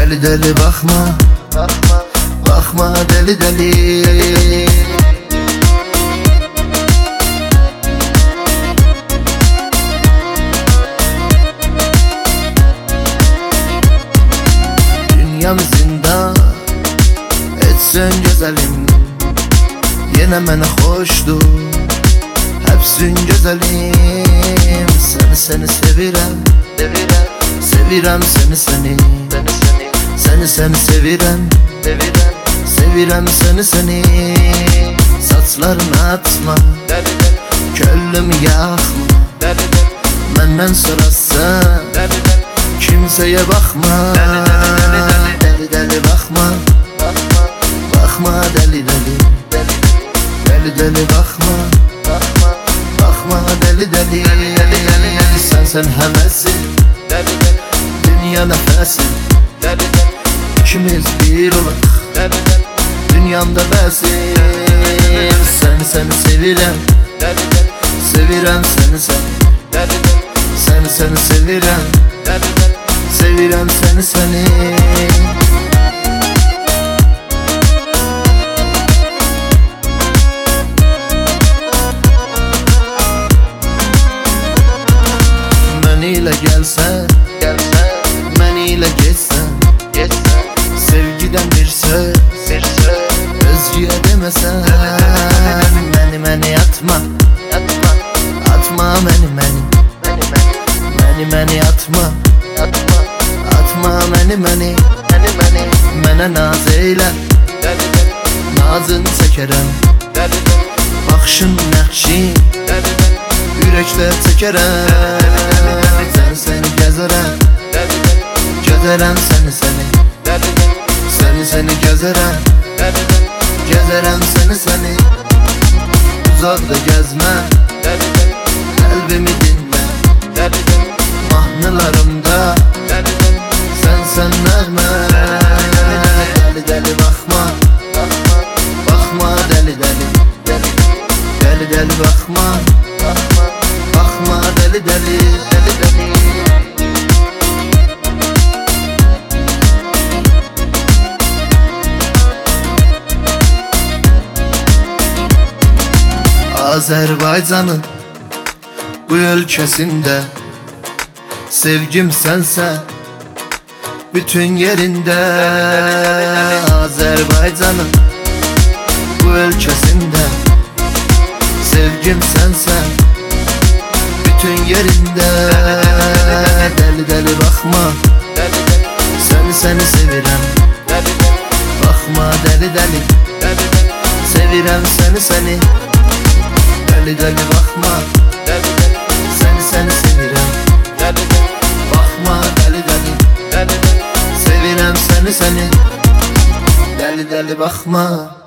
Deli deli bakma, bakma, bakma deli deli. Dünyam zindan etsen güzelim, yine mene hoşdur hepsin güzelim. Seni sevirem, sevirem seni. Seni sevirem seni. Saçlarını atma, köllümü yakma, benden sorarsan kimseye bakma. Deli deli bakma, bakma deli deli. Deli deli bakma, bakma deli deli. Sen hevesin, dünya nefesin, İkimiz bir olak, dünyamda bensin. Seni sevirem, sevirem seni. Seni sevirem, sevirem seni. Men ile gelsen, men ile geçsen, sevgiden bir söz, özgüye demesen. Meni atma, atma meni. Meni atma, atma meni. Mene naz eyle, nazın çekerem, bakışın nakşin, yürekler çekerem. Seni gezerem, gezerem seni. Seni gezerem, gezerem seni. Uzakta gezme, kalbimi dinle, mahnılarımda sen nağme. Deli deli bakma, bakma deli deli. Deli deli bakma, bakma deli deli. Azerbaycan'ın bu ülkesinde sevgim sense bütün yerinde. Azerbaycan'ın bu ülkesinde sevgim sense bütün yerinde. Deli deli bakma, seni sevirem, bakma deli deli. Sevirem seni. Deli deli bakma, seni sevirem, bakma deli deli. Sevirem seni. Deli deli bakma.